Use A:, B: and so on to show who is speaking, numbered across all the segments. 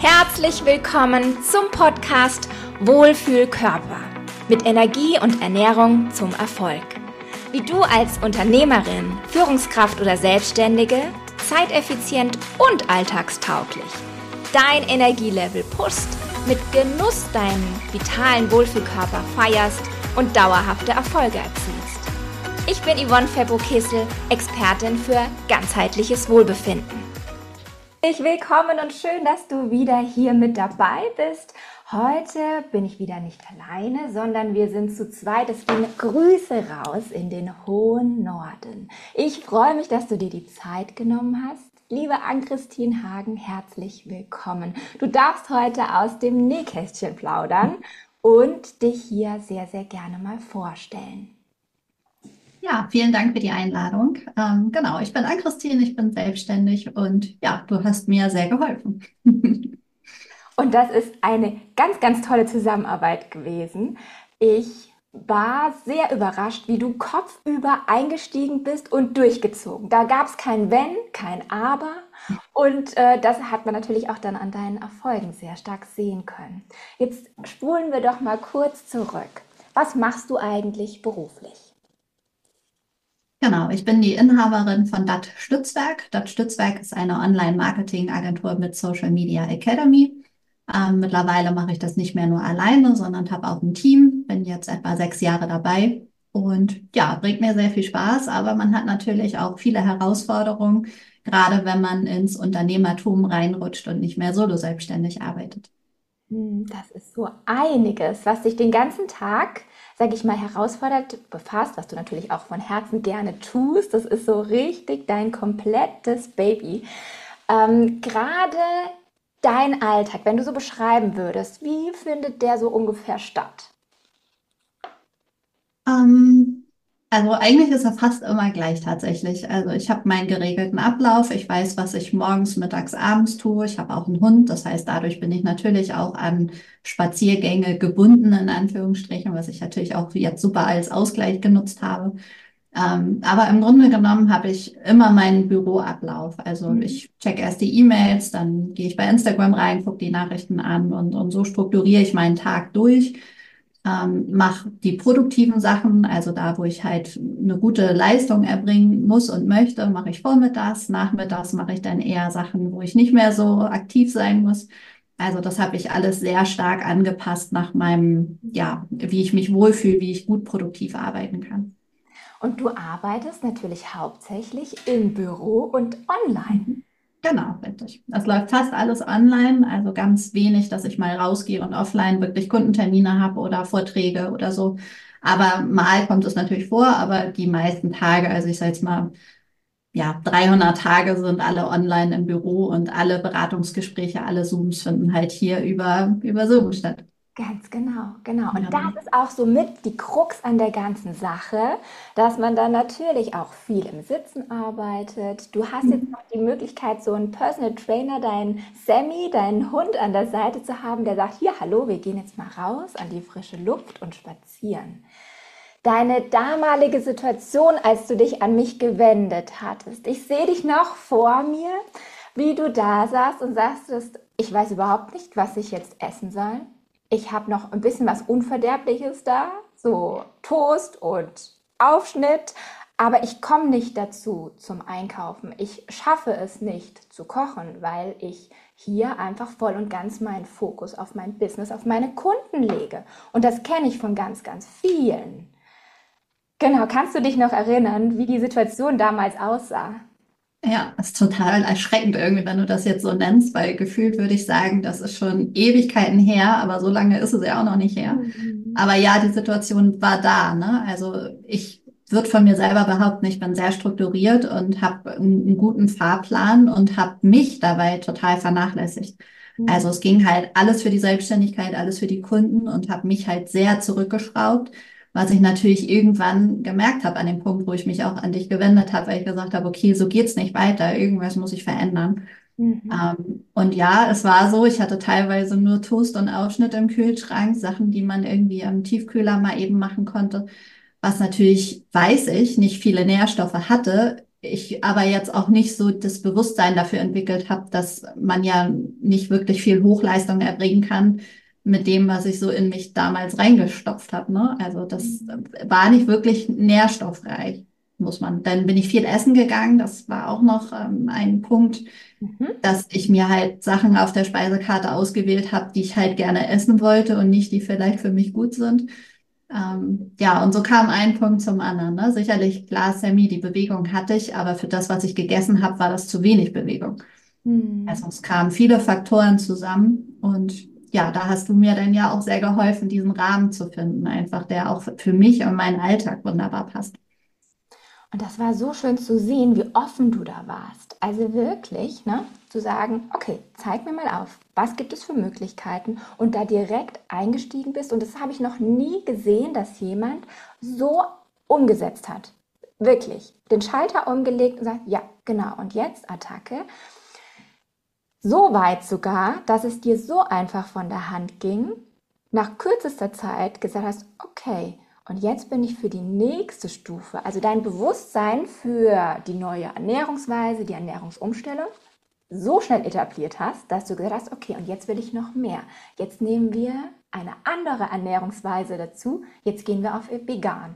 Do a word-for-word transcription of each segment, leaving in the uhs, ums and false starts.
A: Herzlich willkommen zum Podcast Wohlfühlkörper mit Energie und Ernährung zum Erfolg. Wie du als Unternehmerin, Führungskraft oder Selbstständige zeiteffizient und alltagstauglich dein Energielevel pushst, mit Genuss deinen vitalen Wohlfühlkörper feierst und dauerhafte Erfolge erzielst. Ich bin Yvonne Febbo-Kessel, Expertin für ganzheitliches Wohlbefinden. Herzlich willkommen und schön, dass du wieder hier mit dabei bist. Heute bin ich wieder nicht alleine, sondern wir sind zu zweit. Es gehen Grüße raus in den hohen Norden. Ich freue mich, dass du dir die Zeit genommen hast. Liebe Ann-Christine Hagen, herzlich willkommen. Du darfst heute aus dem Nähkästchen plaudern und dich hier sehr, sehr gerne mal vorstellen.
B: Ja, vielen Dank für die Einladung. Ähm, genau, ich bin Ann-Christine, ich bin selbstständig und ja, du hast mir sehr geholfen.
A: Und das ist eine ganz, ganz tolle Zusammenarbeit gewesen. Ich war sehr überrascht, wie du kopfüber eingestiegen bist und durchgezogen. Da gab es kein Wenn, kein Aber. Und äh, das hat man natürlich auch dann an deinen Erfolgen sehr stark sehen können. Jetzt spulen wir doch mal kurz zurück. Was machst du eigentlich beruflich?
B: Genau, ich bin die Inhaberin von D A T Stützwerk. D A T Stützwerk ist eine Online-Marketing-Agentur mit Social Media Academy. Ähm, mittlerweile mache ich das nicht mehr nur alleine, sondern habe auch ein Team. Bin jetzt etwa sechs Jahre dabei und ja, bringt mir sehr viel Spaß. Aber man hat natürlich auch viele Herausforderungen, gerade wenn man ins Unternehmertum reinrutscht und nicht mehr solo selbstständig arbeitet.
A: Hm, Das ist so einiges, was dich den ganzen Tag, sage ich mal, herausfordert, befasst, was du natürlich auch von Herzen gerne tust. Das ist so richtig dein komplettes Baby. Ähm, gerade dein Alltag, wenn du so beschreiben würdest, wie findet der so ungefähr statt?
B: Ähm, also eigentlich ist er fast immer gleich tatsächlich. Also ich habe meinen geregelten Ablauf. Ich weiß, was ich morgens, mittags, abends tue. Ich habe auch einen Hund. Das heißt, dadurch bin ich natürlich auch an Spaziergänge gebunden, in Anführungsstrichen, was ich natürlich auch jetzt super als Ausgleich genutzt habe. Ähm, aber im Grunde genommen habe ich immer meinen Büroablauf. Also
A: Mhm.
B: ich check erst die E-Mails, dann gehe ich bei Instagram rein, gucke die Nachrichten an und, und so strukturiere ich meinen Tag durch. Ähm, mache die produktiven Sachen, also da, wo ich halt eine gute Leistung erbringen muss und möchte, mache ich vormittags. Nachmittags mache ich dann eher Sachen, wo ich nicht mehr so aktiv sein muss. Also das habe ich alles sehr stark angepasst nach meinem, ja, wie ich mich wohlfühle, wie ich gut produktiv arbeiten kann.
A: Und du arbeitest natürlich hauptsächlich im Büro und online.
B: Mhm. Genau, richtig. Das läuft fast alles online, also ganz wenig, dass ich mal rausgehe und offline wirklich Kundentermine habe oder Vorträge oder so. Aber mal kommt es natürlich vor, aber die meisten Tage, also ich sage jetzt mal, ja, dreihundert Tage sind alle online im Büro und alle Beratungsgespräche, alle Zooms finden halt hier über, über Zoom statt.
A: Ganz genau, genau. Und
B: Ja.
A: das ist auch so mit die Krux an der ganzen Sache, dass man dann natürlich auch viel im Sitzen arbeitet. Du hast jetzt noch die Möglichkeit, so einen Personal Trainer, deinen Sammy, deinen Hund an der Seite zu haben, der sagt, hier, hallo, wir gehen jetzt mal raus an die frische Luft und spazieren. Deine damalige Situation, als du dich an mich gewendet hattest. Ich sehe dich noch vor mir, wie du da saßt und sagst, ich weiß überhaupt nicht, was ich jetzt essen soll. Ich habe noch ein bisschen was Unverderbliches da, so Toast und Aufschnitt, aber ich komme nicht dazu zum Einkaufen. Ich schaffe es nicht zu kochen, weil ich hier einfach voll und ganz meinen Fokus auf mein Business, auf meine Kunden lege. Und das kenne ich von ganz, ganz vielen. Genau, kannst du dich noch erinnern, wie die Situation damals aussah?
B: Ja, das ist total erschreckend irgendwie, wenn du das jetzt so nennst, weil gefühlt würde ich sagen, das ist schon Ewigkeiten her, aber so lange ist es ja auch noch nicht her.
A: Mhm.
B: Aber ja, die Situation war da, ne? Also ich würde von mir selber behaupten, ich bin sehr strukturiert und habe einen, einen guten Fahrplan und habe mich dabei total vernachlässigt.
A: Mhm.
B: Also es ging halt alles für die Selbstständigkeit, alles für die Kunden und habe mich halt sehr zurückgeschraubt. Was ich natürlich irgendwann gemerkt habe an dem Punkt, wo ich mich auch an dich gewendet habe, weil ich gesagt habe, okay, so geht's nicht weiter, irgendwas muss ich verändern.
A: Mhm.
B: Ähm, und ja, es war so, ich hatte teilweise nur Toast und Aufschnitt im Kühlschrank, Sachen, die man irgendwie am Tiefkühler mal eben machen konnte, was natürlich, weiß ich, nicht viele Nährstoffe hatte. ich aber jetzt auch nicht so das Bewusstsein dafür entwickelt habe, dass man ja nicht wirklich viel Hochleistung erbringen kann mit dem, was ich so in mich damals reingestopft habe, ne? Also das war nicht wirklich nährstoffreich, muss man. Dann bin ich viel essen gegangen. Das war auch noch ähm, ein Punkt,
A: Mhm.
B: dass ich mir halt Sachen auf der Speisekarte ausgewählt habe, die ich halt gerne essen wollte und nicht die vielleicht für mich gut sind. Ähm, ja, und so kam ein Punkt zum anderen. Ne? Sicherlich, klar, Sammy, die Bewegung hatte ich, aber für das, was ich gegessen habe, war das zu wenig Bewegung. Also
A: Mhm.
B: es kamen viele Faktoren zusammen und ja, da hast du mir dann ja auch sehr geholfen, diesen Rahmen zu finden, einfach der auch für mich und meinen Alltag wunderbar passt.
A: Und das war so schön zu sehen, wie offen du da warst. Also wirklich, ne, zu sagen, okay, zeig mir mal auf, was gibt es für Möglichkeiten und da direkt eingestiegen bist. Und das habe ich noch nie gesehen, dass jemand so umgesetzt hat. Wirklich. Den Schalter umgelegt und sagt, ja, genau, und jetzt Attacke. So weit sogar, dass es dir so einfach von der Hand ging, nach kürzester Zeit gesagt hast, okay, und jetzt bin ich für die nächste Stufe, also dein Bewusstsein für die neue Ernährungsweise, die Ernährungsumstellung, so schnell etabliert hast, dass du gesagt hast, okay, und jetzt will ich noch mehr. Jetzt nehmen wir eine andere Ernährungsweise dazu. Jetzt gehen wir auf vegan.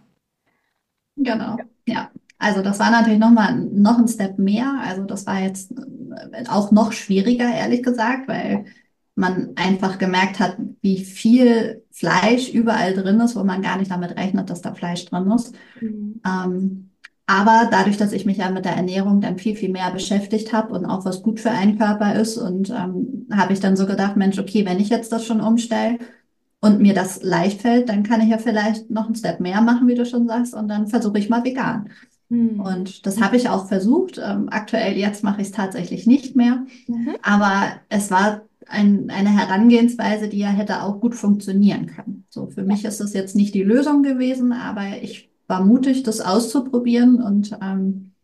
B: Genau, ja. Also das war natürlich noch mal noch ein Step mehr. Also das war jetzt äh, auch noch schwieriger, ehrlich gesagt, weil man einfach gemerkt hat, wie viel Fleisch überall drin ist, wo man gar nicht damit rechnet, dass da Fleisch drin ist.
A: Mhm.
B: Ähm, aber dadurch, dass ich mich ja mit der Ernährung dann viel, viel mehr beschäftigt habe und auch was gut für einen Körper ist, und ähm, habe ich dann so gedacht, Mensch, okay, wenn ich jetzt das schon umstelle und mir das leicht fällt, dann kann ich ja vielleicht noch einen Step mehr machen, wie du schon sagst, und dann versuche ich mal vegan.
A: Mhm.
B: Und das habe ich auch versucht. Ähm, aktuell jetzt mache ich es tatsächlich nicht mehr,
A: Mhm.
B: aber es war ein, eine Herangehensweise, die ja hätte auch gut funktionieren können. So, für
A: Ja.
B: mich ist das jetzt nicht die Lösung gewesen, aber ich war mutig, das auszuprobieren und ähm,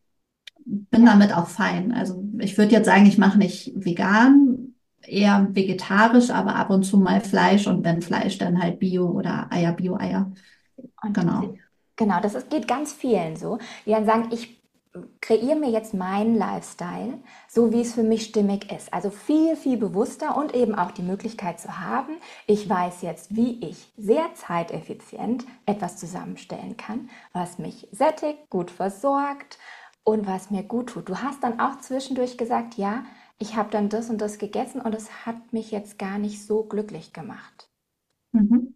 B: bin
A: Ja.
B: damit auch fein. Also ich würde jetzt sagen, ich mache nicht vegan, eher vegetarisch, aber ab und zu mal Fleisch und wenn Fleisch, dann halt Bio oder Eier, Bio-Eier.
A: Und
B: Genau.
A: genau, das ist, geht ganz vielen so, die dann sagen, ich kreiere mir jetzt meinen Lifestyle, so wie es für mich stimmig ist. Also viel, viel bewusster und eben auch die Möglichkeit zu haben, ich weiß jetzt, wie ich sehr zeiteffizient etwas zusammenstellen kann, was mich sättigt, gut versorgt und was mir gut tut. Du hast dann auch zwischendurch gesagt, ja, ich habe dann das und das gegessen und es hat mich jetzt gar nicht so glücklich gemacht.
B: Mhm.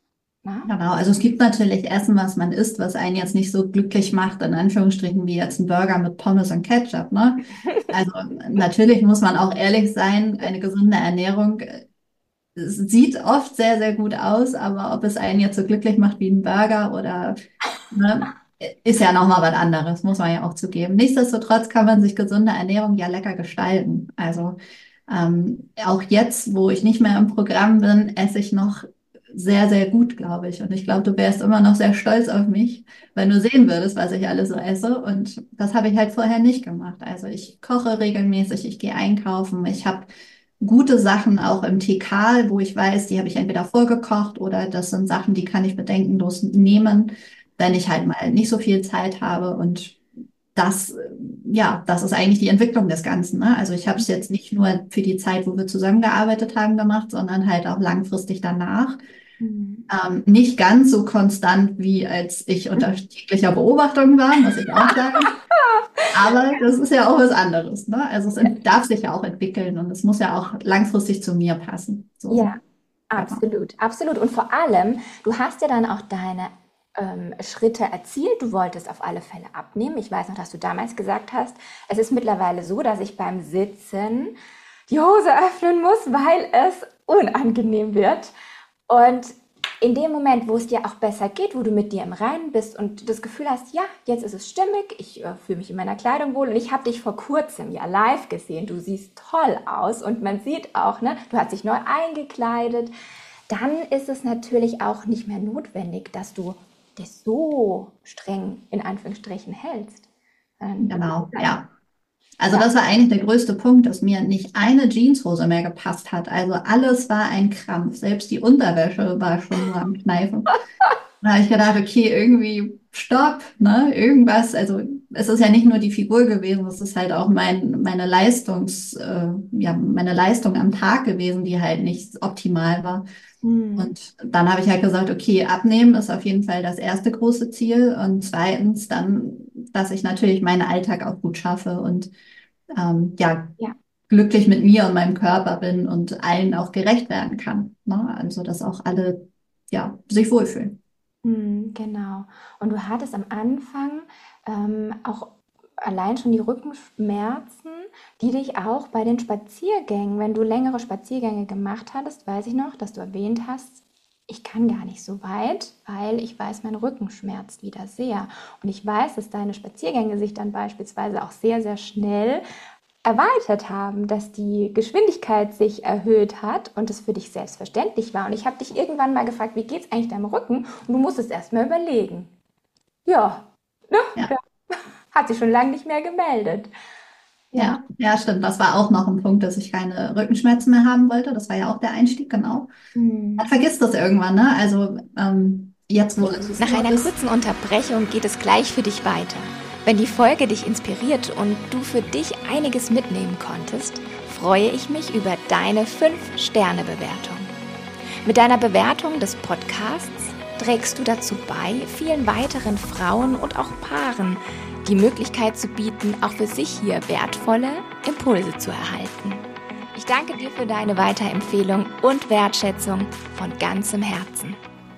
A: Na?
B: Genau, also es gibt natürlich Essen, was man isst, was einen jetzt nicht so glücklich macht, in Anführungsstrichen, wie jetzt ein Burger mit Pommes und Ketchup, ne? Also natürlich muss man auch ehrlich sein, eine gesunde Ernährung äh, es sieht oft sehr, sehr gut aus, aber ob es einen jetzt so glücklich macht wie ein Burger oder, ne, ist ja nochmal was anderes, muss man ja auch zugeben. Nichtsdestotrotz kann man sich gesunde Ernährung ja lecker gestalten. Also ähm, auch jetzt, wo ich nicht mehr im Programm bin, esse ich noch sehr, sehr gut, glaube ich. Und ich glaube, du wärst immer noch sehr stolz auf mich, wenn du sehen würdest, was ich alles so esse. Und das habe ich halt vorher nicht gemacht. Also ich koche regelmäßig, ich gehe einkaufen, ich habe gute Sachen auch im T K, wo ich weiß, die habe ich entweder vorgekocht oder das sind Sachen, die kann ich bedenkenlos nehmen, wenn ich halt mal nicht so viel Zeit habe. Und das, äh, ja, das ist eigentlich die Entwicklung des Ganzen. Ne? Also ich habe es jetzt nicht nur für die Zeit, wo wir zusammengearbeitet haben, gemacht, sondern halt auch langfristig danach.
A: Mhm.
B: Ähm, nicht ganz so konstant, wie als ich unter täglicher Beobachtung war, muss ich auch sagen. Aber das ist ja auch was anderes, ne? Also es ent- darf sich ja auch entwickeln und es muss ja auch langfristig zu mir passen. So,
A: Ja,
B: genau.
A: absolut, absolut. Und vor allem, du hast ja dann auch deine ähm, Schritte erzielt. Du wolltest auf alle Fälle abnehmen. Ich weiß noch, dass du damals gesagt hast, es ist mittlerweile so, dass ich beim Sitzen die Hose öffnen muss, weil es unangenehm wird. Und in dem Moment, wo es dir auch besser geht, wo du mit dir im Reinen bist und das Gefühl hast, ja, jetzt ist es stimmig, ich äh, fühle mich in meiner Kleidung wohl und ich habe dich vor kurzem ja live gesehen, du siehst toll aus und man sieht auch, ne, du hast dich neu eingekleidet, dann ist es natürlich auch nicht mehr notwendig, dass du dich so streng in Anführungsstrichen hältst. Ähm, du
B: Genau,
A: kannst einfach,
B: ja. Also
A: ja,
B: das war eigentlich der größte Punkt, dass mir nicht eine Jeanshose mehr gepasst hat. Also alles war ein Krampf. Selbst die Unterwäsche war schon nur am Kneifen. Da habe ich gedacht, okay, irgendwie stopp, ne? Irgendwas. Also es ist ja nicht nur die Figur gewesen, es ist halt auch mein, meine Leistungs, äh, ja, meine Leistung am Tag gewesen, die halt nicht optimal war.
A: Mhm.
B: Und dann habe ich halt gesagt, okay, abnehmen ist auf jeden Fall das erste große Ziel. Und zweitens dann, dass ich natürlich meinen Alltag auch gut schaffe und ähm, ja,
A: Ja.
B: glücklich mit mir und meinem Körper bin und allen auch gerecht werden kann. Ne? Also, dass auch alle ja, sich wohlfühlen.
A: Mhm, genau. Und du hattest am Anfang ähm, auch allein schon die Rückenschmerzen, die dich auch bei den Spaziergängen, wenn du längere Spaziergänge gemacht hattest, weiß ich noch, dass du erwähnt hast, ich kann gar nicht so weit, weil ich weiß, mein Rücken schmerzt wieder sehr. Und ich weiß, dass deine Spaziergänge sich dann beispielsweise auch sehr, sehr schnell erweitert haben, dass die Geschwindigkeit sich erhöht hat und es für dich selbstverständlich war. Und ich habe dich irgendwann mal gefragt, wie geht's eigentlich deinem Rücken? Und du musstest erst mal überlegen. Ja, ne?
B: Ja.
A: Ja, hat sich schon lange nicht mehr gemeldet. Ja.
B: Ja, ja, stimmt. Das war auch noch ein Punkt, dass ich keine Rückenschmerzen mehr haben wollte. Das war ja auch der Einstieg, genau. Man
A: Hm.
B: vergisst das irgendwann, ne? Also ähm, jetzt, wo es
A: Nach
B: so
A: einer
B: ist,
A: kurzen Unterbrechung geht es gleich für dich weiter. Wenn die Folge dich inspiriert und du für dich einiges mitnehmen konntest, freue ich mich über deine fünf Sterne Bewertung. Mit deiner Bewertung des Podcasts trägst du dazu bei, vielen weiteren Frauen und auch Paaren die Möglichkeit zu bieten, auch für sich hier wertvolle Impulse zu erhalten. Ich danke dir für deine Weiterempfehlung und Wertschätzung von ganzem Herzen.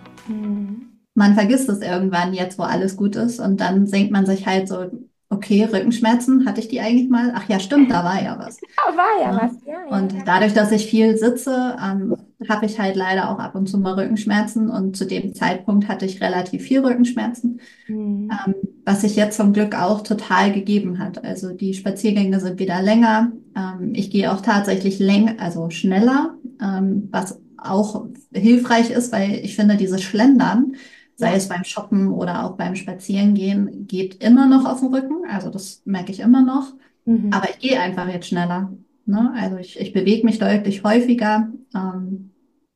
B: man vergisst es irgendwann jetzt, wo alles gut ist. Und dann denkt man sich halt so, okay, Rückenschmerzen, hatte ich die eigentlich mal? Ach ja, stimmt, da war ja was.
A: Oh, war ja
B: Ne?
A: was, ja, ja,
B: Und
A: ja.
B: dadurch, dass ich viel sitze, ähm, habe ich halt leider auch ab und zu mal Rückenschmerzen. Und zu dem Zeitpunkt hatte ich relativ viel Rückenschmerzen,
A: Hm.
B: ähm, was sich jetzt zum Glück auch total gegeben hat. Also die Spaziergänge sind wieder länger. Ähm, ich gehe auch tatsächlich länger, also schneller, ähm, was auch hilfreich ist, weil ich finde, dieses Schlendern, sei
A: Ja.
B: es beim Shoppen oder auch beim Spazierengehen, geht immer noch auf den Rücken. Also das merke ich immer noch.
A: Mhm.
B: Aber ich gehe einfach jetzt schneller. Ne? Also ich, ich bewege mich deutlich häufiger ähm,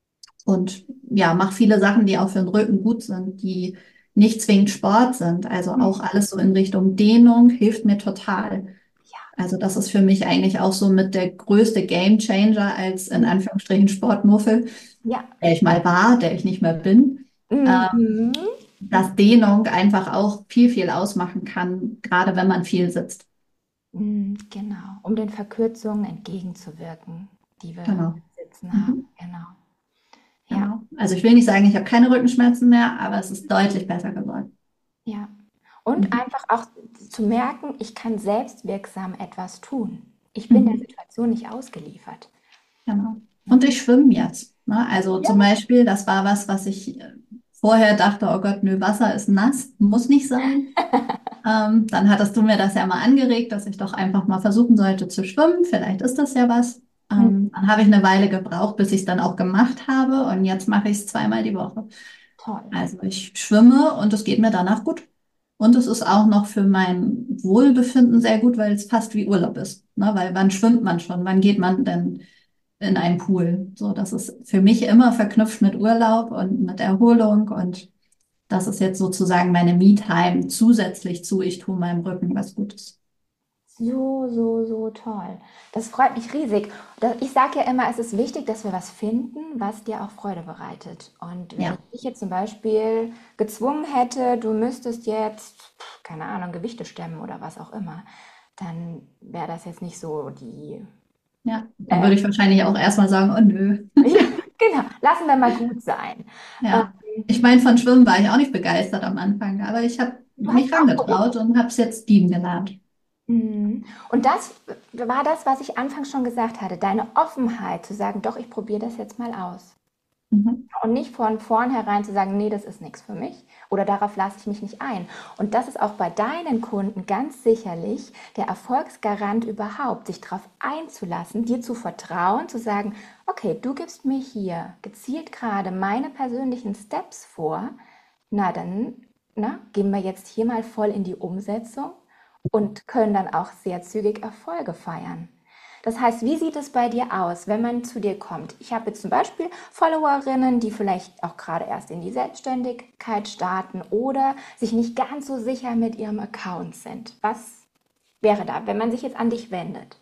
B: und ja, mache viele Sachen, die auch für den Rücken gut sind, die nicht zwingend Sport sind. Also auch alles so in Richtung Dehnung hilft mir total. Also das ist für mich eigentlich auch so mit der größte Gamechanger als in Anführungsstrichen Sportmuffel,
A: Ja.
B: der ich mal war, der ich nicht mehr bin. Äh,
A: Mhm.
B: dass Dehnung einfach auch viel, viel ausmachen kann, gerade wenn man viel sitzt.
A: Mhm. Genau, um den Verkürzungen entgegenzuwirken, die wir
B: Genau.
A: im Sitzen haben.
B: Mhm.
A: Genau. Ja,
B: Genau. Also ich will nicht sagen, ich habe keine Rückenschmerzen mehr, aber es ist deutlich besser geworden.
A: ja. Und
B: Mhm.
A: einfach auch zu merken, ich kann selbstwirksam etwas tun. Ich bin der
B: Mhm.
A: Situation nicht ausgeliefert.
B: Genau.
A: Ne?
B: Und ich schwimme jetzt. Ne? Also
A: Ja.
B: zum Beispiel, das war was, was ich äh, vorher dachte, oh Gott, nö, Wasser ist nass, muss nicht sein. Ähm, dann hattest du mir das ja mal angeregt, dass ich doch einfach mal versuchen sollte zu schwimmen. Vielleicht ist das ja was.
A: Mhm.
B: Ähm, dann habe ich eine Weile gebraucht, bis ich es dann auch gemacht habe. Und jetzt mache ich es zweimal die Woche.
A: Toll.
B: Also ich schwimme und es geht mir danach gut. Und es ist auch noch für mein Wohlbefinden sehr gut, weil es fast wie Urlaub ist. Ne? Weil wann schwimmt man schon? Wann geht man denn in einen Pool? So, das ist für mich immer verknüpft mit Urlaub und mit Erholung. Und das ist jetzt sozusagen meine Me-Time zusätzlich zu, ich tue meinem Rücken was Gutes.
A: So, so, so toll. Das freut mich riesig. Da- Ich sage ja immer, es ist wichtig, dass wir was finden, was dir auch Freude bereitet. Und wenn ich
B: Ja,
A: dich jetzt zum Beispiel gezwungen hätte, du müsstest jetzt, pf, keine Ahnung, Gewichte stemmen oder was auch immer, dann wäre das jetzt nicht so die.
B: ja. Dann
A: Äh,
B: würde ich wahrscheinlich auch erstmal sagen, oh nö.
A: ja, genau, lassen wir mal gut sein. Ähm,
B: Ja. Ich meine, von Schwimmen war ich auch nicht begeistert am Anfang, aber ich habe
A: du hast
B: mich
A: auch probiert.
B: rangetraut und habe es jetzt lieben gelernt.
A: Mhm. Und das war das, was ich anfangs schon gesagt hatte, deine Offenheit zu sagen, doch, ich probiere das jetzt mal aus.
B: Mhm.
A: Und nicht von vornherein zu sagen, nee, das ist nichts für mich oder darauf lasse ich mich nicht ein. Und das ist auch bei deinen Kunden ganz sicherlich der Erfolgsgarant überhaupt, sich darauf einzulassen, dir zu vertrauen, zu sagen, okay, du gibst mir hier gezielt gerade meine persönlichen Steps vor, na dann, na, gehen wir jetzt hier mal voll in die Umsetzung und können dann auch sehr zügig Erfolge feiern. Das heißt, wie sieht es bei dir aus, wenn man zu dir kommt? Ich habe jetzt zum Beispiel Followerinnen, die vielleicht auch gerade erst in die Selbstständigkeit starten oder sich nicht ganz so sicher mit ihrem Account sind. Was wäre da, wenn man sich jetzt an dich wendet?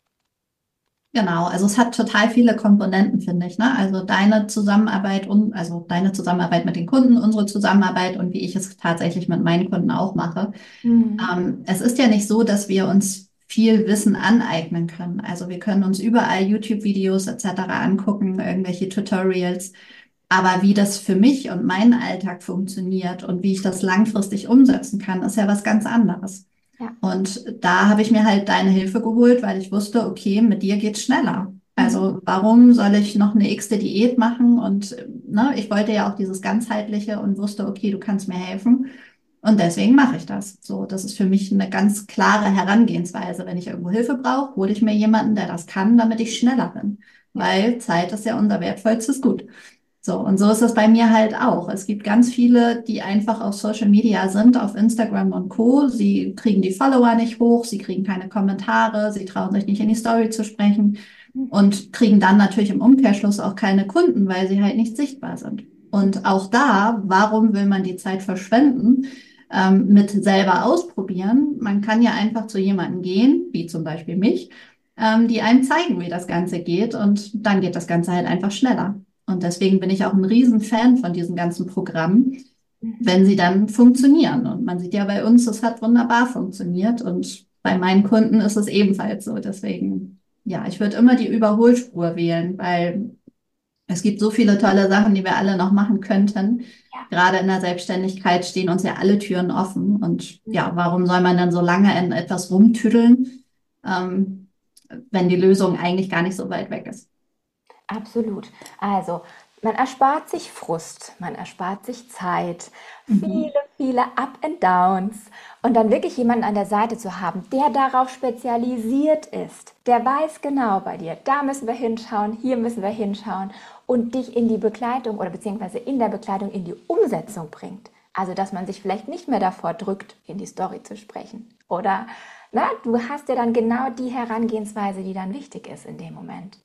B: Genau, also es hat total viele Komponenten, finde ich, ne? Also deine Zusammenarbeit und also deine Zusammenarbeit mit den Kunden, unsere Zusammenarbeit und wie ich es tatsächlich mit meinen Kunden auch mache.
A: Mhm.
B: Ähm, es ist ja nicht so, dass wir uns viel Wissen aneignen können. Also wir können uns überall YouTube-Videos et cetera angucken, irgendwelche Tutorials. Aber wie das für mich und meinen Alltag funktioniert und wie ich das langfristig umsetzen kann, ist ja was ganz anderes.
A: Ja.
B: Und da habe ich mir halt deine Hilfe geholt, weil ich wusste, okay, mit dir geht's schneller.
A: Mhm.
B: Also warum soll ich noch eine x-te Diät machen? Und ne, ich wollte ja auch dieses ganzheitliche und wusste, okay, du kannst mir helfen. Und deswegen mache ich das. So, das ist für mich eine ganz klare Herangehensweise. Wenn ich irgendwo Hilfe brauche, hole ich mir jemanden, der das kann, damit ich schneller bin.
A: Ja.
B: Weil Zeit ist ja unser wertvollstes Gut. So, und so ist es bei mir halt auch. Es gibt ganz viele, die einfach auf Social Media sind, auf Instagram und Co. Sie kriegen die Follower nicht hoch, sie kriegen keine Kommentare, sie trauen sich nicht in die Story zu sprechen und kriegen dann natürlich im Umkehrschluss auch keine Kunden, weil sie halt nicht sichtbar sind. Und auch da, warum will man die Zeit verschwenden, ähm, mit selber ausprobieren? Man kann ja einfach zu jemandem gehen, wie zum Beispiel mich, ähm, die einem zeigen, wie das Ganze geht und dann geht das Ganze halt einfach schneller. Und deswegen bin ich auch ein Riesenfan von diesen ganzen Programmen,
A: Mhm.
B: wenn sie dann funktionieren. Und man sieht ja bei uns, es hat wunderbar funktioniert. Und bei meinen Kunden ist es ebenfalls so. Deswegen, ja, ich würde immer die Überholspur wählen, weil es gibt so viele tolle Sachen, die wir alle noch machen könnten.
A: Ja.
B: Gerade in der Selbstständigkeit stehen uns ja alle Türen offen. Und
A: Mhm.
B: ja, warum soll man dann so lange in etwas rumtüddeln, ähm, wenn die Lösung eigentlich gar nicht so weit weg ist?
A: Absolut. Also, man erspart sich Frust, man erspart sich Zeit, viele,
B: Mhm.
A: viele Up and Downs und dann wirklich jemanden an der Seite zu haben, der darauf spezialisiert ist, der weiß genau bei dir, da müssen wir hinschauen, hier müssen wir hinschauen und dich in die Begleitung oder beziehungsweise in der Begleitung in die Umsetzung bringt. Also, dass man sich vielleicht nicht mehr davor drückt, in die Story zu sprechen. Oder, na, du hast ja dann genau die Herangehensweise, die dann wichtig ist in dem Moment.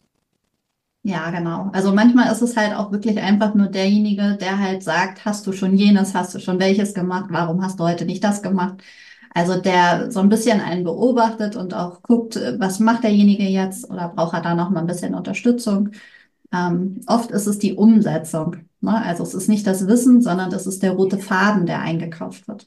B: Ja, genau. Also manchmal ist es halt auch wirklich einfach nur derjenige, der halt sagt, hast du schon jenes, hast du schon welches gemacht, warum hast du heute nicht das gemacht? Also der so ein bisschen einen beobachtet und auch guckt, äh, was macht derjenige jetzt oder braucht er da noch mal ein bisschen Unterstützung? Ähm, oft ist es die Umsetzung, ne? Also es ist nicht das Wissen, sondern das ist der rote Faden, der eingekauft wird.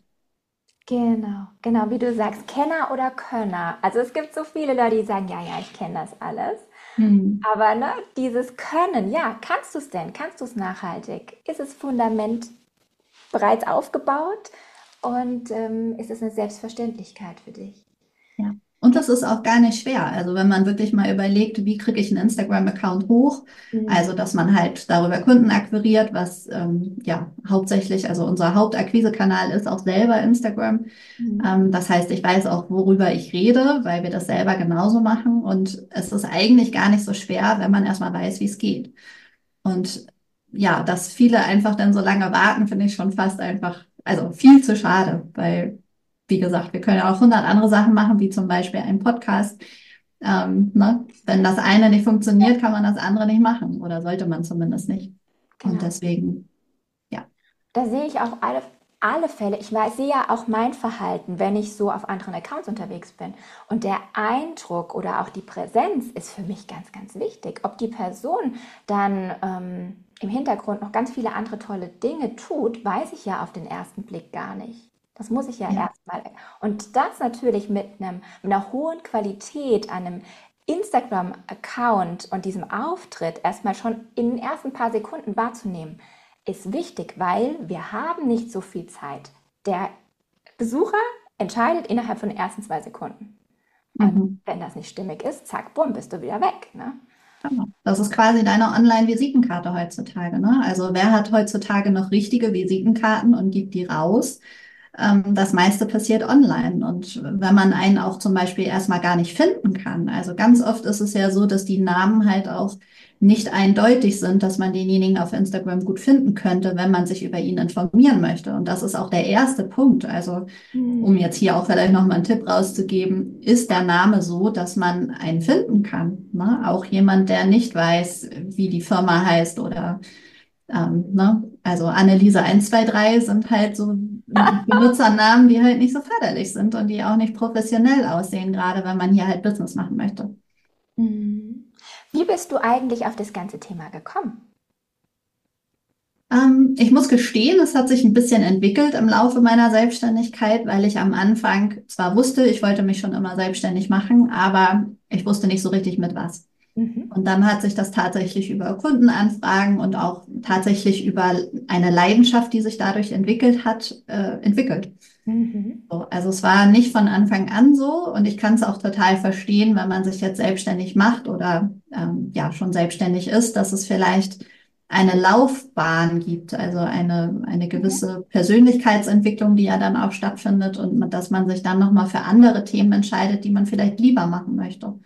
A: Genau, genau, wie du sagst, Kenner oder Könner. Also es gibt so viele Leute, die sagen, ja, ja, ich kenne das alles.
B: Hm.
A: Aber ne, dieses Können, ja, kannst du es denn? Kannst du es nachhaltig? Ist das Fundament bereits aufgebaut? Und ähm, ist es eine Selbstverständlichkeit für dich?
B: Ja. Und das ist auch gar nicht schwer. Also wenn man wirklich mal überlegt, wie kriege ich einen Instagram-Account hoch?
A: Mhm.
B: Also dass man halt darüber Kunden akquiriert, was ähm, ja hauptsächlich, also unser Hauptakquisekanal ist auch selber Instagram.
A: Mhm.
B: Ähm, das heißt, ich weiß auch, worüber ich rede, weil wir das selber genauso machen. Und es ist eigentlich gar nicht so schwer, wenn man erstmal weiß, wie es geht. Und ja, dass viele einfach dann so lange warten, finde ich schon fast einfach, also viel zu schade, weil, wie gesagt, wir können ja auch hundert andere Sachen machen, wie zum Beispiel einen Podcast. Ähm, ne? Wenn das eine nicht funktioniert, kann man das andere nicht machen oder sollte man zumindest nicht. Und
A: Genau.
B: deswegen, ja.
A: Da sehe ich auch alle, alle Fälle. Ich weiß, sehe ja auch mein Verhalten, wenn ich so auf anderen Accounts unterwegs bin. Und der Eindruck oder auch die Präsenz ist für mich ganz, ganz wichtig. Ob die Person dann ähm, im Hintergrund noch ganz viele andere tolle Dinge tut, weiß ich ja auf den ersten Blick gar nicht. Das muss ich ja
B: Ja.
A: erstmal. Und das natürlich mit, einem, mit einer hohen Qualität an einem Instagram-Account und diesem Auftritt erstmal schon in den ersten paar Sekunden wahrzunehmen, ist wichtig, weil wir haben nicht so viel Zeit. Der Besucher entscheidet innerhalb von den ersten zwei Sekunden. Und
B: Mhm.
A: wenn das nicht stimmig ist, zack, bumm, bist du wieder weg. Ne?
B: Genau. Das ist quasi deine Online-Visitenkarte heutzutage, ne? Also wer hat heutzutage noch richtige Visitenkarten und gibt die raus? Ähm, das meiste passiert online. Und wenn man einen auch zum Beispiel erstmal gar nicht finden kann, also ganz oft ist es ja so, dass die Namen halt auch nicht eindeutig sind, dass man denjenigen auf Instagram gut finden könnte, wenn man sich über ihn informieren möchte. Und das ist auch der erste Punkt. Also um jetzt hier auch vielleicht noch mal einen Tipp rauszugeben, ist der Name so, dass man einen finden kann. Ne? Auch jemand, der nicht weiß, wie die Firma heißt oder ähm, ne? Also Anneliese eins zwei drei sind halt so Benutzernamen, die halt nicht so förderlich sind und die auch nicht professionell aussehen, gerade wenn man hier halt Business machen möchte.
A: Mhm. Wie bist du eigentlich auf das ganze Thema gekommen?
B: Ähm, ich muss gestehen, es hat sich ein bisschen entwickelt im Laufe meiner Selbstständigkeit, weil ich am Anfang zwar wusste, ich wollte mich schon immer selbstständig machen, aber ich wusste nicht so richtig mit was.
A: Mhm.
B: Und dann hat sich das tatsächlich über Kundenanfragen und auch tatsächlich über eine Leidenschaft, die sich dadurch entwickelt hat, äh, entwickelt.
A: Mhm.
B: So, also es war nicht von Anfang an so und ich kann es auch total verstehen, wenn man sich jetzt selbstständig macht oder ähm, ja schon selbstständig ist, dass es vielleicht eine Laufbahn gibt, also eine, eine
A: Mhm.
B: gewisse Persönlichkeitsentwicklung, die ja dann auch stattfindet und dass man sich dann nochmal für andere Themen entscheidet, die man vielleicht lieber machen möchte.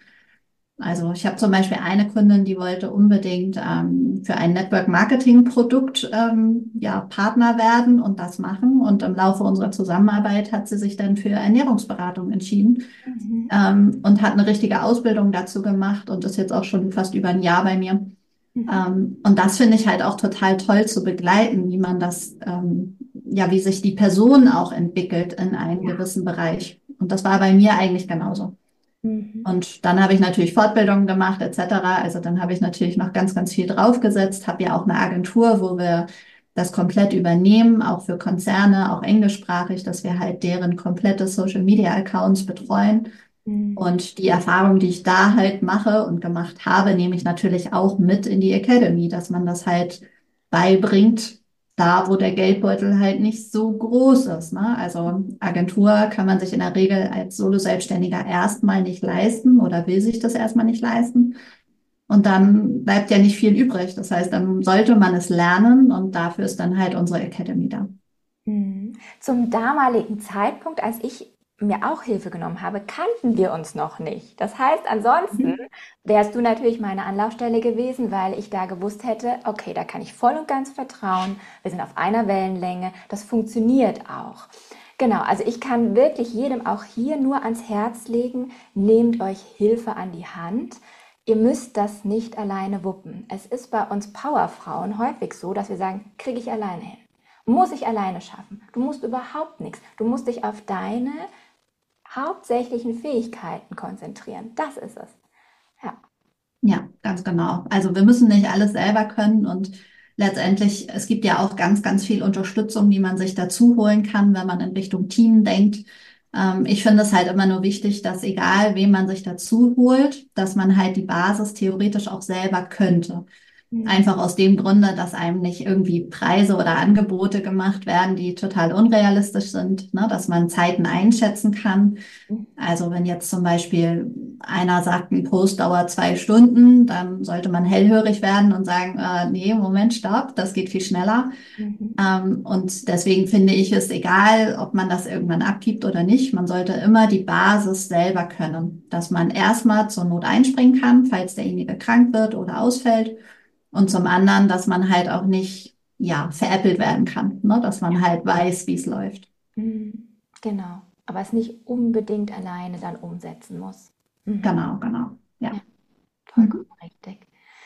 B: Also ich habe zum Beispiel eine Kundin, die wollte unbedingt ähm, für ein Network-Marketing-Produkt ähm, ja, Partner werden und das machen. Und im Laufe unserer Zusammenarbeit hat sie sich dann für Ernährungsberatung entschieden
A: Mhm.
B: ähm, und hat eine richtige Ausbildung dazu gemacht und ist jetzt auch schon fast über ein Jahr bei mir.
A: Mhm.
B: Ähm, und das finde ich halt auch total toll zu begleiten, wie man das, ähm, ja, wie sich die Person auch entwickelt in einem
A: Ja.
B: gewissen Bereich. Und das war bei mir eigentlich genauso.
A: Mhm.
B: Und dann habe ich natürlich Fortbildungen gemacht, et cetera. Also dann habe ich natürlich noch ganz, ganz viel draufgesetzt, habe ja auch eine Agentur, wo wir das komplett übernehmen, auch für Konzerne, auch englischsprachig, dass wir halt deren komplette Social Media Accounts betreuen.
A: Mhm.
B: Und die Erfahrung, die ich da halt mache und gemacht habe, nehme ich natürlich auch mit in die Academy, dass man das halt beibringt, da wo der Geldbeutel halt nicht so groß ist. Ne? Also Agentur kann man sich in der Regel als Solo-Selbstständiger erstmal nicht leisten oder will sich das erstmal nicht leisten. Und dann bleibt ja nicht viel übrig. Das heißt, dann sollte man es lernen und dafür ist dann halt unsere Academy da.
A: Mhm. Zum damaligen Zeitpunkt, als ich mir auch Hilfe genommen habe, kannten wir uns noch nicht. Das heißt, ansonsten
B: Mhm.
A: wärst du natürlich meine Anlaufstelle gewesen, weil ich da gewusst hätte, okay, da kann ich voll und ganz vertrauen. Wir sind auf einer Wellenlänge. Das funktioniert auch. Genau, also ich kann wirklich jedem auch hier nur ans Herz legen, nehmt euch Hilfe an die Hand. Ihr müsst das nicht alleine wuppen. Es ist bei uns Powerfrauen häufig so, dass wir sagen, kriege ich alleine hin. Muss ich alleine schaffen. Du musst überhaupt nichts. Du musst dich auf deine hauptsächlichen Fähigkeiten konzentrieren. Das ist es. Ja.
B: Ja, ganz genau. Also wir müssen nicht alles selber können und letztendlich, es gibt ja auch ganz, ganz viel Unterstützung, die man sich dazu holen kann, wenn man in Richtung Team denkt. Ähm, ich finde es halt immer nur wichtig, dass egal, wen man sich dazu holt, dass man halt die Basis theoretisch auch selber könnte.
A: Mhm.
B: Einfach aus dem Grunde, dass einem nicht irgendwie Preise oder Angebote gemacht werden, die total unrealistisch sind, ne? Dass man Zeiten einschätzen kann. Also wenn jetzt zum Beispiel einer sagt, ein Post dauert zwei Stunden, dann sollte man hellhörig werden und sagen, äh, nee, Moment, stopp, das geht viel schneller.
A: Mhm.
B: Ähm, und deswegen finde ich es egal, ob man das irgendwann abgibt oder nicht. Man sollte immer die Basis selber können, dass man erstmal zur Not einspringen kann, falls derjenige krank wird oder ausfällt. Und zum anderen, dass man halt auch nicht, ja, veräppelt werden kann, ne? Dass man halt weiß, wie es läuft.
A: Mhm. Genau. Aber es nicht unbedingt alleine dann umsetzen muss. Mhm.
B: Genau, genau.
A: Ja,
B: Ja.
A: vollkommen
B: Mhm.
A: richtig.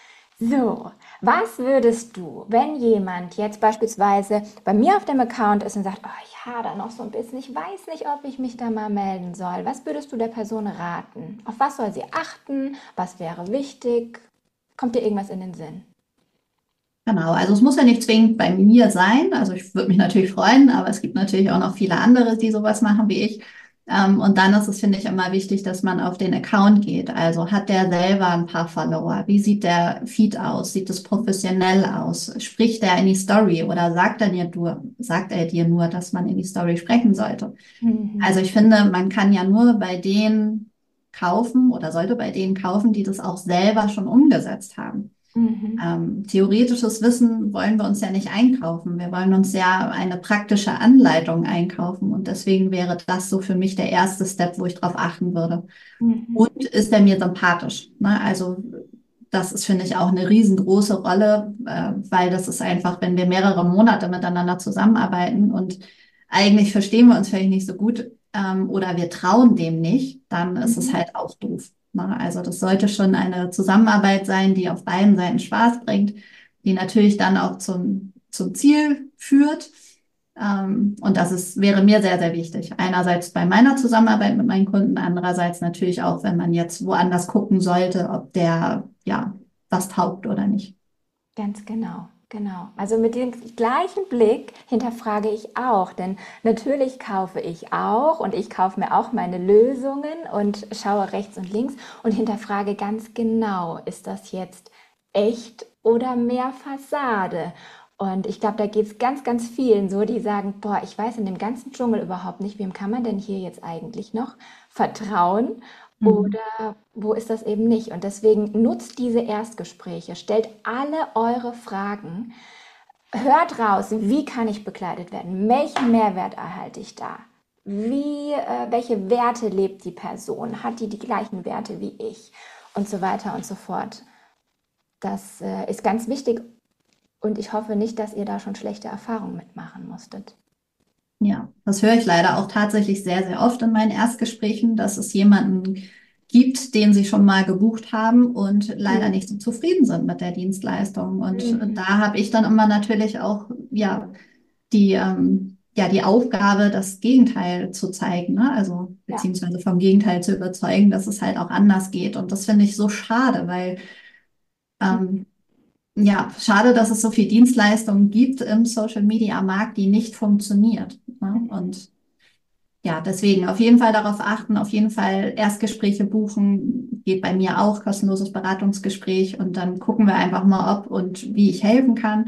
A: So, was würdest du, wenn jemand jetzt beispielsweise bei mir auf dem Account ist und sagt, oh, ich hader noch so ein bisschen, ich weiß nicht, ob ich mich da mal melden soll. Was würdest du der Person raten? Auf was soll sie achten? Was wäre wichtig? Kommt dir irgendwas in den Sinn?
B: Genau, also es muss ja nicht zwingend bei mir sein. Also ich würde mich natürlich freuen, aber es gibt natürlich auch noch viele andere, die sowas machen wie ich. Ähm, und dann ist es, finde ich, immer wichtig, dass man auf den Account geht. Also hat der selber ein paar Follower? Wie sieht der Feed aus? Sieht es professionell aus? Spricht er in die Story oder sagt er dir nur, sagt er dir nur, dass man in die Story sprechen sollte?
A: Mhm.
B: Also ich finde, man kann ja nur bei denen kaufen oder sollte bei denen kaufen, die das auch selber schon umgesetzt haben.
A: Mhm.
B: Ähm, theoretisches Wissen wollen wir uns ja nicht einkaufen. Wir wollen uns ja eine praktische Anleitung einkaufen. Und deswegen wäre das so für mich der erste Step, wo ich drauf achten würde.
A: Mhm.
B: Und ist er mir sympathisch? Ne? Also das ist, finde ich, auch eine riesengroße Rolle, äh, weil das ist einfach, wenn wir mehrere Monate miteinander zusammenarbeiten und eigentlich verstehen wir uns vielleicht nicht so gut, ähm, oder wir trauen dem nicht, dann ist es
A: Mhm.
B: halt auch doof. Ne? Also das sollte schon eine Zusammenarbeit sein, die auf beiden Seiten Spaß bringt, die natürlich dann auch zum, zum Ziel führt. Ähm, und das ist, wäre mir sehr, sehr wichtig. Einerseits bei meiner Zusammenarbeit mit meinen Kunden, andererseits natürlich auch, wenn man jetzt woanders gucken sollte, ob der, ja, was taugt oder nicht.
A: Ganz genau, genau. Also mit dem gleichen Blick hinterfrage ich auch, denn natürlich kaufe ich auch und ich kaufe mir auch meine Lösungen und schaue rechts und links und hinterfrage ganz genau, ist das jetzt echt oder mehr Fassade? Und ich glaube, da geht es ganz, ganz vielen so, die sagen, boah, ich weiß in dem ganzen Dschungel überhaupt nicht, wem kann man denn hier jetzt eigentlich noch vertrauen?
B: Mhm.
A: Oder wo ist das eben nicht? Und deswegen nutzt diese Erstgespräche, stellt alle eure Fragen, hört raus, wie kann ich begleitet werden? Welchen Mehrwert erhalte ich da? Wie, äh, welche Werte lebt die Person? Hat die die gleichen Werte wie ich? Und so weiter und so fort. Das äh, ist ganz wichtig und ich hoffe nicht, dass ihr da schon schlechte Erfahrungen mitmachen musstet.
B: Ja, das höre ich leider auch tatsächlich sehr, sehr oft in meinen Erstgesprächen, dass es jemanden gibt, den sie schon mal gebucht haben und leider
A: Mhm.
B: nicht so zufrieden sind mit der Dienstleistung. Und
A: Mhm.
B: da habe ich dann immer natürlich auch, ja, die, ähm, ja, die Aufgabe, das Gegenteil zu zeigen, ne? Also
A: Ja.
B: beziehungsweise vom Gegenteil zu überzeugen, dass es halt auch anders geht. Und das finde ich so schade, weil ähm, ja, schade, dass es so viel Dienstleistungen gibt im Social Media Markt, die nicht funktioniert. Ne? Und ja, deswegen auf jeden Fall darauf achten, auf jeden Fall Erstgespräche buchen, geht bei mir auch, kostenloses Beratungsgespräch und dann gucken wir einfach mal, ob und wie ich helfen kann.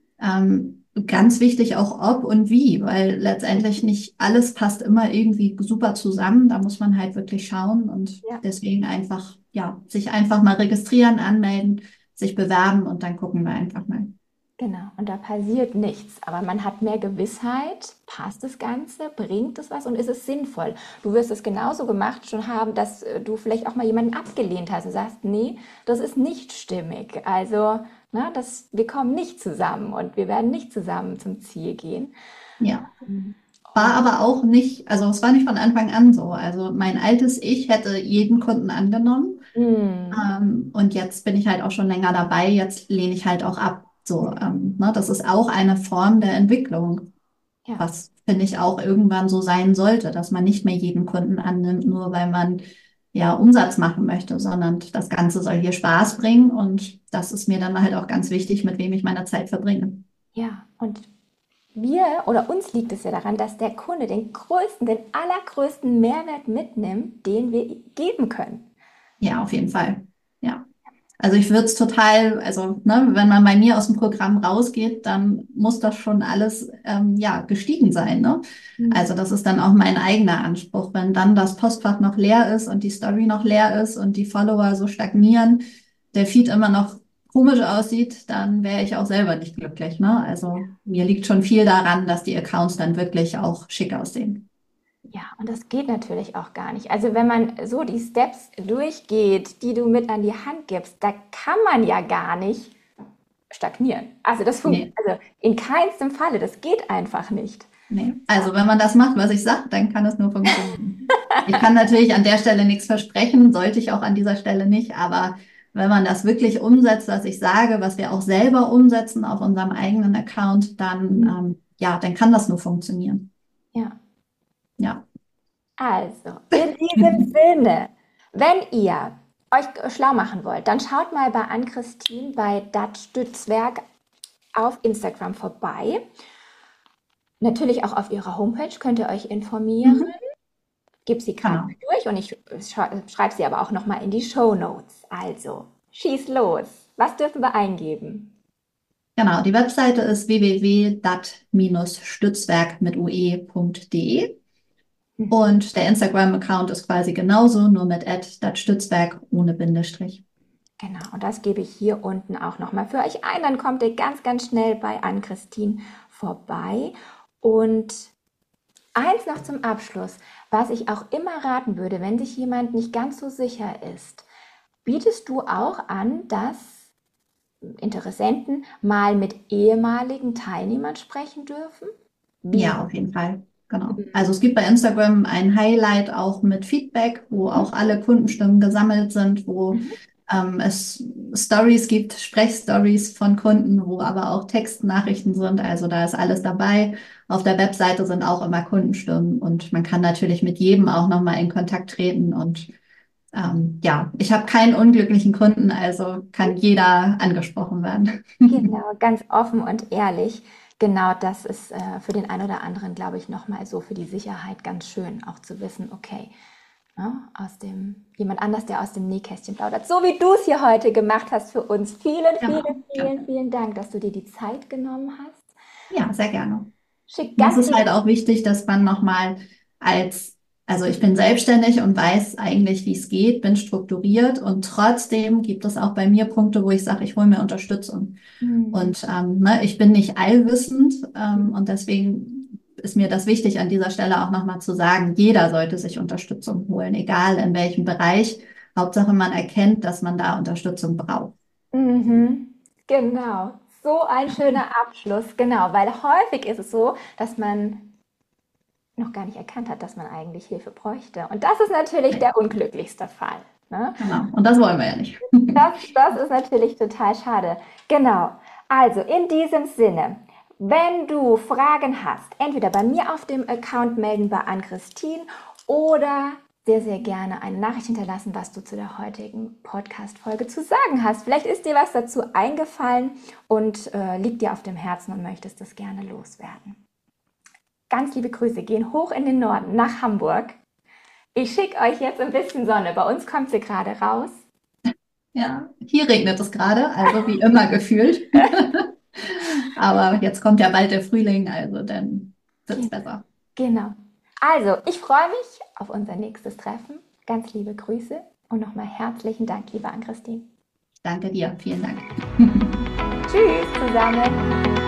B: Ähm, ganz wichtig auch ob und wie, weil letztendlich nicht alles passt immer irgendwie super zusammen. Da muss man halt wirklich schauen und
A: Ja.
B: deswegen einfach, ja, sich einfach mal registrieren, anmelden, sich bewerben und dann gucken wir einfach mal.
A: Genau, und da passiert nichts, aber man hat mehr Gewissheit, passt das Ganze, bringt es was und ist es sinnvoll? Du wirst es genauso gemacht schon haben, dass äh, du vielleicht auch mal jemanden abgelehnt hast und sagst, nee, das ist nicht stimmig. Also, na, das, wir kommen nicht zusammen und wir werden nicht zusammen zum Ziel gehen.
B: Ja. War
A: Und
B: aber auch nicht, also es war nicht von Anfang an so. Also mein altes Ich hätte jeden Kunden angenommen.
A: mm,
B: Ähm, und jetzt bin ich halt auch schon länger dabei. Jetzt lehne ich halt auch ab. So, ähm, ne, das ist auch eine Form der Entwicklung,
A: ja,
B: was finde ich auch irgendwann so sein sollte, dass man nicht mehr jeden Kunden annimmt, nur weil man ja Umsatz machen möchte, sondern das Ganze soll hier Spaß bringen. Und das ist mir dann halt auch ganz wichtig, mit wem ich meine Zeit verbringe.
A: ja, und wir oder uns liegt es ja daran, dass der Kunde den größten, den allergrößten Mehrwert mitnimmt, den wir geben können.
B: Ja, auf jeden Fall. Ja. Also ich würde es total, also ne, wenn man bei mir aus dem Programm rausgeht, dann muss das schon alles ähm, ja gestiegen sein, ne? Also das ist dann auch mein eigener Anspruch. Wenn dann das Postfach noch leer ist und die Story noch leer ist und die Follower so stagnieren, der Feed immer noch komisch aussieht, dann wäre ich auch selber nicht glücklich, ne? Also mir liegt schon viel daran, dass die Accounts dann wirklich auch schick aussehen.
A: Ja, und das geht natürlich auch gar nicht. Also wenn man so die Steps durchgeht, die du mit an die Hand gibst, da kann man ja gar nicht stagnieren. Also das
B: Nee.
A: funktioniert, also in keinstem Falle, das geht einfach nicht.
B: Nee, also wenn man das macht, was ich sage, dann kann es nur funktionieren. Ich kann natürlich an der Stelle nichts versprechen, sollte ich auch an dieser Stelle nicht, aber wenn man das wirklich umsetzt, was ich sage, was wir auch selber umsetzen auf unserem eigenen Account, dann ähm, ja, dann kann das nur funktionieren.
A: Ja,
B: Ja.
A: also in diesem Sinne, wenn ihr euch schlau machen wollt, dann schaut mal bei Ann-Christine bei Dat Stützwerk auf Instagram vorbei. Natürlich auch auf ihrer Homepage könnt ihr euch informieren.
B: Mhm.
A: Gib sie gerade
B: Genau.
A: durch und ich schreibe sie aber auch nochmal in die Show Notes. Also, schieß los. Was dürfen wir eingeben?
B: Genau, die Webseite ist w w w punkt dat-stützwerk mit ue.de
A: Mhm.
B: und der Instagram-Account ist quasi genauso, nur mit at dat Stützwerk ohne Bindestrich.
A: Genau, und das gebe ich hier unten auch nochmal für euch ein. Dann kommt ihr ganz, ganz schnell bei Ann-Christine vorbei. Und eins noch zum Abschluss, was ich auch immer raten würde, wenn sich jemand nicht ganz so sicher ist, bietest du auch an, dass Interessenten mal mit ehemaligen Teilnehmern sprechen dürfen? Wie?
B: Ja, auf jeden Fall. Genau. Also es gibt bei Instagram ein Highlight auch mit Feedback, wo auch alle Kundenstimmen gesammelt sind, wo
A: Mhm.
B: ähm, es Stories gibt, Sprechstories von Kunden, wo aber auch Textnachrichten sind. Also da ist alles dabei. Auf der Webseite sind auch immer Kundenstimmen und man kann natürlich mit jedem auch nochmal in Kontakt treten. Und ähm, ja, ich habe keinen unglücklichen Kunden, also kann jeder angesprochen werden.
A: Genau, ganz offen und ehrlich. Genau, das ist äh, für den einen oder anderen, glaube ich, nochmal so für die Sicherheit ganz schön, auch zu wissen, okay, ne, aus dem, jemand anders, der aus dem Nähkästchen plaudert. So wie du es hier heute gemacht hast für uns. Vielen,
B: Genau.
A: vielen,
B: Ja,
A: vielen, vielen Dank, dass du dir die Zeit genommen hast.
B: ja, sehr gerne.
A: Schick
B: Mir ist
A: ganz
B: es
A: liebe.
B: halt auch wichtig, dass man nochmal als, also ich bin selbstständig und weiß eigentlich, wie es geht, bin strukturiert und trotzdem gibt es auch bei mir Punkte, wo ich sage, ich hole mir Unterstützung.
A: Hm.
B: Und ähm, ne, ich bin nicht allwissend ähm, und deswegen ist mir das wichtig, an dieser Stelle auch nochmal zu sagen, jeder sollte sich Unterstützung holen, egal in welchem Bereich. Hauptsache, man erkennt, dass man da Unterstützung braucht.
A: Mhm. Genau, so ein schöner Abschluss. Genau, weil häufig ist es so, dass man noch gar nicht erkannt hat, dass man eigentlich Hilfe bräuchte. Und das ist natürlich der unglücklichste Fall. Ne?
B: Genau. Und das wollen wir ja nicht.
A: Das, das ist natürlich total schade. Genau. Also in diesem Sinne, wenn du Fragen hast, entweder bei mir auf dem Account melden bei Ann-Christine oder sehr, sehr gerne eine Nachricht hinterlassen, was du zu der heutigen Podcast-Folge zu sagen hast. Vielleicht ist dir was dazu eingefallen und äh, liegt dir auf dem Herzen und möchtest das gerne loswerden. Ganz liebe Grüße gehen hoch in den Norden nach Hamburg. Ich schicke euch jetzt ein bisschen Sonne. Bei uns kommt sie gerade raus.
B: Ja, hier regnet es gerade, also wie immer gefühlt. Aber jetzt kommt ja bald der Frühling, also dann wird's besser.
A: Genau. Also, ich freue mich auf unser nächstes Treffen. Ganz liebe Grüße und nochmal herzlichen Dank, liebe Ann-Christine.
B: Danke dir, vielen Dank.
A: Tschüss zusammen.